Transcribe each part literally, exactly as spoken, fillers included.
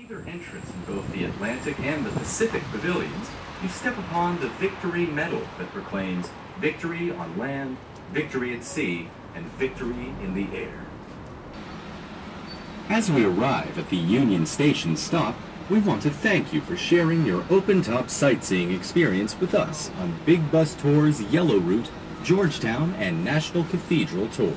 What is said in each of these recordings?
either entrance in both the Atlantic and the Pacific pavilions, you step upon the Victory Medal that proclaims victory on land, victory at sea, and victory in the air. As we arrive at the Union Station stop, we want to thank you for sharing your open-top sightseeing experience with us on Big Bus Tours Yellow Route, Georgetown, and National Cathedral Tour.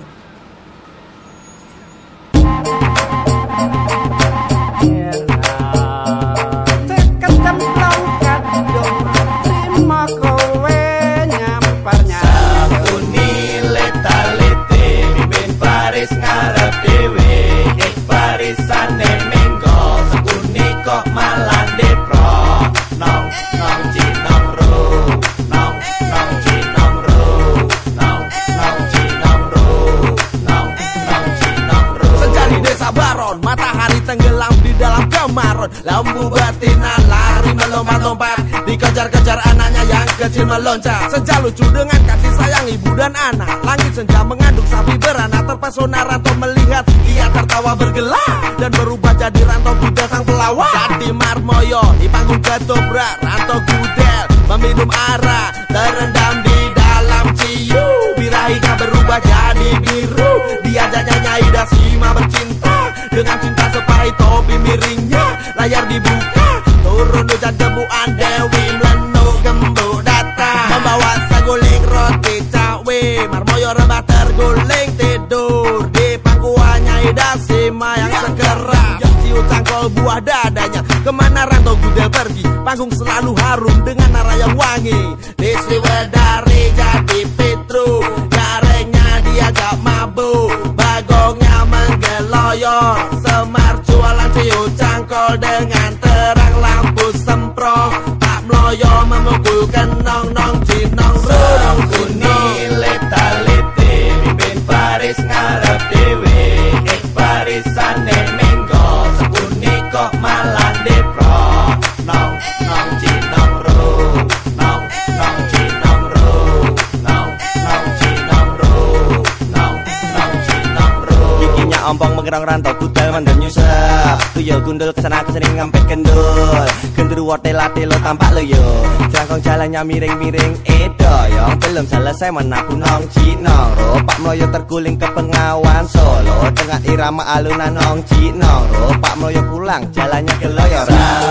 Matahari tenggelam di dalam kemaron, lembu betina lari melompat-lompat, dikejar-kejar anaknya yang kecil meloncat. Senja lucu dengan kasih sayang ibu dan anak. Langit senja mengandung sapi beranak. Terpesona Ranto melihat, ia tertawa bergelak dan berubah jadi Ranto Gudel sang pelawak. Jadi Marmoyo di panggung ketoprak, Ranto Gudel meminum arak, terendam di dalam ciu. Birahinya berubah jadi biru, diajaknya Nyai Dasima bercinta. Dengan cinta sepahit topi miringnya, layar dibuka, turun hujan gembuan Dewi Mlenuk gembuk datang, membawa saguling roti cawe. Marmoyo rebah terguling tidur di pangkuan Nyai Dasima yang sekerat. Siu cangkol buah dadanya, kemana Ranto Gudel pergi, panggung selalu harum dengan arah yang wangi. Di Sriwedari jadi Pitru, jarengnya dia gak mabuk, bagongnya menggeloyor. Semar jualan ciu cangkol dengan terang lampu semprong. Tak meloyo memukul kenong-nong cinong rung. Kuning leta-lete, mimpin Paris ngarep dewe. Eh Parisane menggo, sekuni kok malah depro. Nong, nong cinong rung, nong, nong cinong rung, nong, nong cinong rung, nong, nong cinong rung. Giginya ompong menggerong Ranto Gudel mendem nyusap, tuyul gundul kesana kesini ngampet kendul. Genderuwo tela-telo tampak lo yo, jangkong jalannya miring-miring edo yo. Belum selesai menapu nong cinong ro, Pak Mloyo terguling ke Bengawan Solo dengan irama alunan nong cinong ro. Pak Mloyo pulang jalannya keloyor.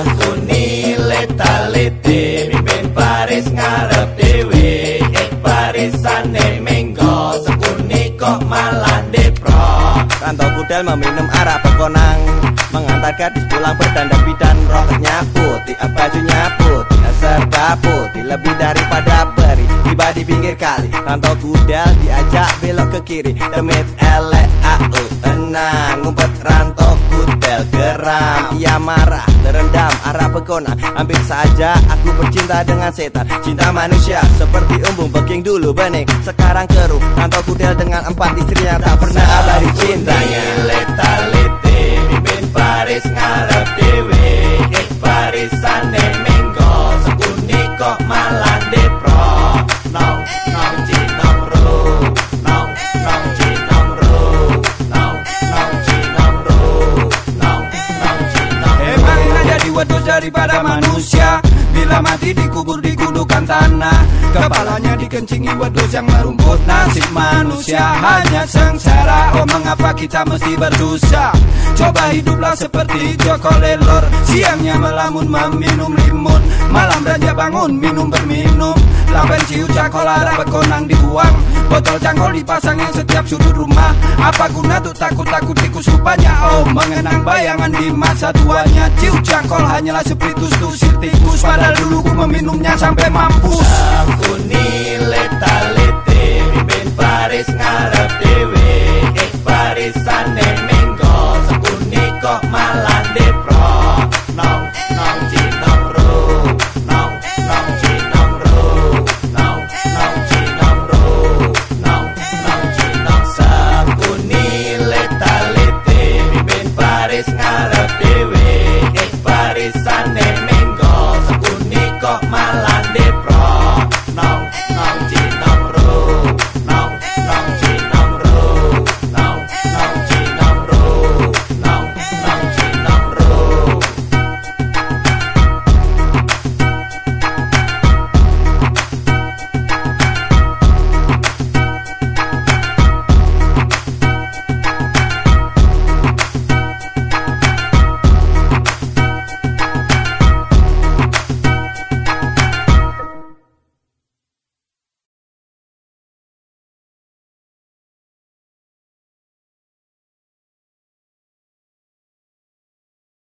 Sakuni leta-lete, mimpin Paris ngarep dewe. Eh Parisane menggo, sekuni kok malah depro. Ranto Gudel meminum arak pekonang, mengantar gadis pulang berdandan bidan. Roketnya putih, bajunya putih, serba putih lebih daripada peri. Tiba di pinggir kali, Ranto Gudel diajak belok ke kiri. Demit elek au enang, ngumpet Ranto Gudel geram. Ia marah, terendam arah pekonang. Hampir saja aku bercinta dengan setan. Cinta manusia seperti umbung beging dulu bening, sekarang keruh. Ranto Gudel dengan empat istrinya tak pernah abadi cintanya. Leta-lete, mimpin Paris ngarep dewe. Eh Parisane menggo, sekuni kok malah depro. Nong, nong cinong ru, nong, nong cinong ru, nong, nong cinong ru, nong, nong cinong ru. Emang enak jadi wedus daripada manusia, bila mati dikubur di gundukan tanah. Kepalanya dikencingi wedus yang merumput. Nasib manusia hanya sengsara. Oh mengapa kita mesti berdosa? Coba hiduplah seperti Joko Lelor. Siangnya melamun meminum limun, malam belanja bangun minum berminum. Lampen ciu cangkol arah pekonang dibuang, botol cangkol dipasang yang setiap sudut rumah. Apa guna tuh takut-takut tikus rupanya? Oh mengenang bayangan di masa tuanya. Ciu cangkol hanyalah spiritus tusir tikus, padahal dulu ku meminumnya sampai mampus. Sakuni leta-lete, mimpin Paris ngarep dewe. Eh Parisane menggo, sekuni kok malah